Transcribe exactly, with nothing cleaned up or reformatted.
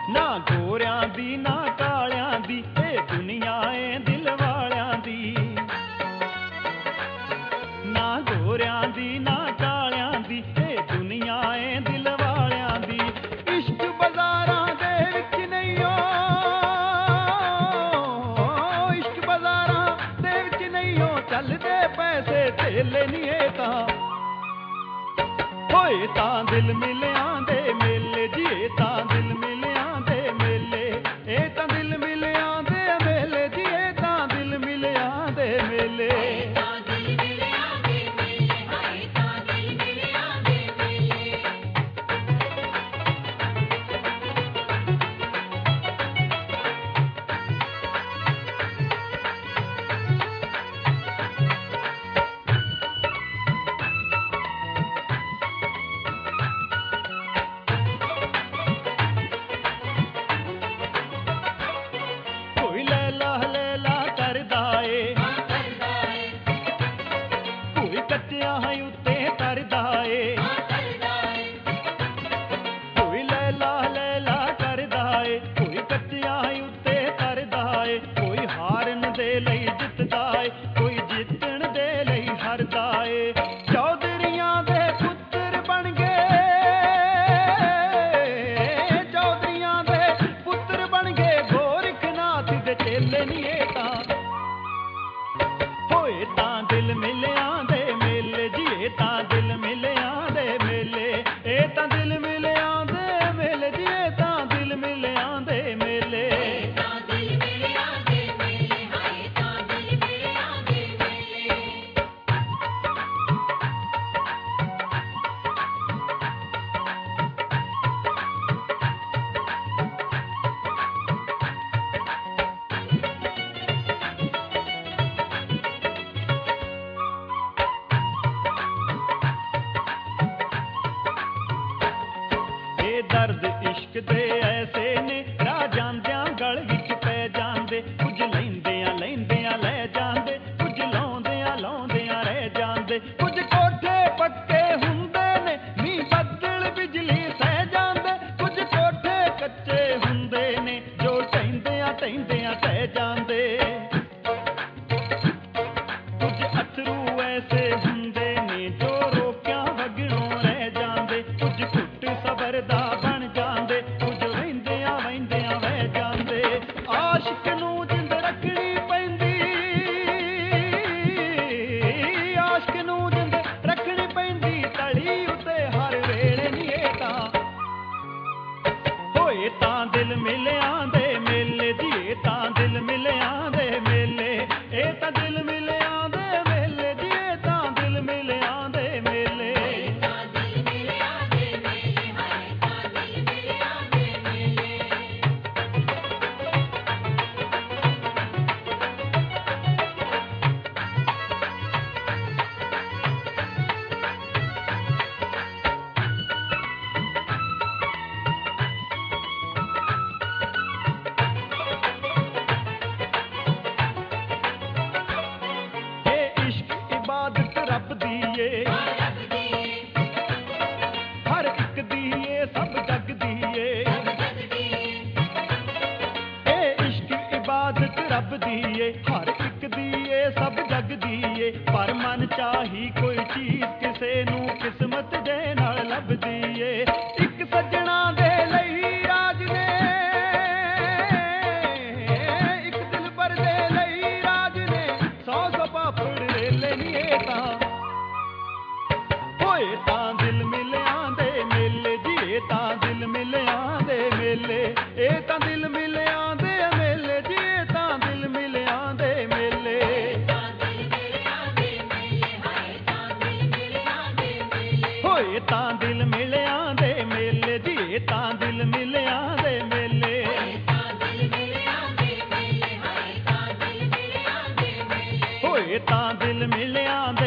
ਨਾ ਗੋਰਿਆਂ ਦੀ ਨਾ ਕਾਲਿਆਂ ਦੀ ਇਹ ਦੁਨੀਆ ਏ ਦਿਲ ਵਾਲਿਆਂ ਦੀ। ਨਾ ਗੋਰਿਆਂ ਦੀ ਨਾ ਕਾਲਿਆਂ ਦੀ ਇਹ ਦੁਨੀਆ ਏ ਦਿਲ ਵਾਲਿਆਂ ਦੀ। ਇਸ਼ਕ ਬਾਜ਼ਾਰਾਂ ਦੇ ਵਿੱਚ ਨਹੀਂ ਓ, ਇਸ਼ਕ ਬਾਜ਼ਾਰਾਂ ਦੇ ਵਿੱਚ ਨਹੀਂ ਓ ਚੱਲਦੇ ਪੈਸੇ ਧੇਲੇ ਨੀ ਇਹ ਤਾਂ ਹੋਏ ਤਾਂ ਦਿਲ ਮਿਲਿਆਂ ਦੇ ਮੇਲੇ ਜੀ। ਇਹ ਤਾਂ ਦਿਲ ਮਿਲਿਆਂ ਦੇ ਮੇਲੇ, ਇਹ ਤਾਂ ਦਿਲ ਮਿਲਿਆਂ ਦੇ ਮੇਲੇ ਜੀ। ਇਹ ਤਾਂ ਦਿਲ ਮਿਲਿਆਂ ਦੇ ਮੇਲੇ। ਕੋਈ ਲੈਲਾ ਲੈਲਾ ਕਰਦਾ ਏ, ਕੋਈ ਕੱਚਿਆਂ ਉੱਤੇ ਤਰਦਾ ਏ। ਕੋਈ ਲੈਲਾ ਲੈਲਾ ਕਰਦਾ ਏ, ਕੋਈ ਕੱਚਿਆਂ ਉੱਤੇ ਤਰਦਾ ਏ। ਕੋਈ ਹਾਰਨ ਦੇ ਲਈ ਜਿੱਤਦਾ ਏ, ਕੋਈ ਜਿੱਤਣ ਦੇ ਲਈ ਹਾਰਦਾ ਏ। ਚੌਧਰੀਆਂ ਦੇ ਪੁੱਤਰ ਬਣ ਗਏ, ਚੌਧਰੀਆਂ ਦੇ ਪੁੱਤਰ ਬਣ ਗਏ ਗੋਰਖਨਾਥ ਦੇ ਚੇਲੇ ਨੀ ਇਹ ਤਾਂ ਹੋਏ ਤਾਂ ਦਿਲ ਮਿਲਿਆਂ ਦੇ ਮੇਲੇ ਜੀ। ਇਹ ਤਾਂ ਦਿਲ ਮਿਲਿਆਂ ਦੇ ਮੇਲੇ, ਇਹ ਤਾਂ ਦਿਲ ਮਿਲਿਆਂ ਦੇ ਮੇਲੇ ਜੀ। ਇਹ ਤਾਂ ਦਿਲ ਮਿਲਿਆਂ ਦੇ ਮੇਲੇ। ਇਹ ਦਰਦ ਇਸ਼ਕ ਦੇ ਐਸੇ ਨੇ ਰਾਹ ਜਾਂਦਿਆਂ ਗਲ ਵਿੱਚ ਪੈ ਜਾਂਦੇ। ਕੁਝ ਲੈਂਦਿਆਂ ਲੈਂਦਿਆਂ ਲੈ ਜਾਂਦੇ, ਕੁਝ ਲਾਉਂਦਿਆਂ ਲਾਉਂਦਿਆਂ ਰਹਿ ਜਾਂਦੇ। ਕੁਝ ਕੋਠੇ ਪੱਕੇ ਹੁੰਦੇ ਨੇ ਮੀਂਹ ਬੱਦਲ ਬਿਜਲੀ ਸਹਿ ਜਾਂਦੇ। ਕੁਝ ਕੋਠੇ ਕੱਚੇ ਹੁੰਦੇ ਨੇ ਜੋ ਢਹਿੰਦਿਆਂ ਢਹਿੰਦਿਆਂ ਢਹਿ ਜਾਂਦੇ। ਕੁਝ ਅਥਰੂ ਐਸੇ ਹੁੰਦੇ ਨੇ ਜੋ ਰੋਕਿਆਂ ਵਗਣੋਂ ਰਹਿ ਜਾਂਦੇ। ਕੁਝ ਘੁੱਟ ਸਬਰ ਦਾ ਬਣ ਜਾਂਦੇ, ਕੁਝ ਵਹਿੰਦਿਆਂ ਵਹਿੰਦਿਆਂ ਵਹਿ ਜਾਂਦੇ। ਆਸ਼ਿਕ ਨੂੰ ਜਿੰਦ ਰੱਖਣੀ ਪੈਂਦੀ, ਆਸ਼ਿਕ ਨੂੰ ਜਿੰਦ ਰੱਖਣੀ ਪੈਂਦੀ ਤਲੀ ਉੱਤੇ ਹਰ ਵੇਲੇ ਨੀ ਇਹ ਤਾਂ ਹੋਏ ਤਾਂ ਦਿਲ ਮਿਲਿਆਂ ਦੇ ਮੇਲੇ ਜੀ। ਇਹ ਤਾਂ ਦਿਲ ਮਿਲਿਆਂ ਦੇ ਮੇਲੇ, ਇਹ ਤਾਂ ਦਿਲ ਮਿਲਿਆਂ ਦੇ ਮੇਲੇ ਜੀ। ਇਹ ਤਾਂ ਦਿਲ ਮਿਲਿਆਂ ਦੇ ਮੇਲੇ। ਇਹ ਇਸ਼ਕ ਇਬਾਦਤ ਰੱਬ ਦੀ ਏ, ਹਰ ਇੱਕ ਦੀ ਏ ਸਭ ਜਗ ਦੀ ਏ। ਇਹ ਇਸ਼ਕ ਇਬਾਦਤ ਰੱਬ ਦੀ ਏ, ਹਰ ਇੱਕ ਦੀ ਏ ਸਭ ਜਗ ਦੀ ਏ। ਪਰ ਮਨ ਚਾਹੀ ਕੋਈ ਚੀਜ਼ ਕਿਸੇ ਨੂੰ ਕਿਸਮਤ ਦੇ ਨਾਲ ਲੱਭਦੀ ਏ। ਇੱਕ ਸੱਜਣਾ ਦੇ ਲਈ ਰਾਜ ਨੇ, ਇੱਕ ਦਿਲਬਰ ਦੇ ਲਈ ਰਾਜ ਨੇ। ਸੌ ਸੌ ਪਾਪੜ ਰੇਲੇ ਨੀ ਇਹ ਤਾਂ ਹੋਏ ਤਾਂ ਦਿਲ ਮਿਲਿਆਂ ਦੇ ਮੇਲੇ ਜੀ। ਇਹ ਤਾਂ ਦਿਲ ਮਿਲਿਆਂ ਦੇ ਮੇਲੇ, ਇਹ ਤਾਂ ਦਿਲ ਮਿਲਿਆਂ ਦੇ ਮੇਲੇ ਜੀ। ਇਹ ਤਾਂ ਦਿਲ ਮਿਲਿਆਂ ਦੇ ਮੇਲੇ। ਹੋਏ ਤਾਂ ਦਿਲ ਮਿਲਿਆਂ ਦੇ ਮੇਲੇ ਜੀ। ਇਹ ਤਾਂ ਦਿਲ ਮਿਲਿਆਂ ਦੇ ਮੇਲੇ। ਹੋਏ ਤਾਂ ਦਿਲ ਮਿਲਿਆਂ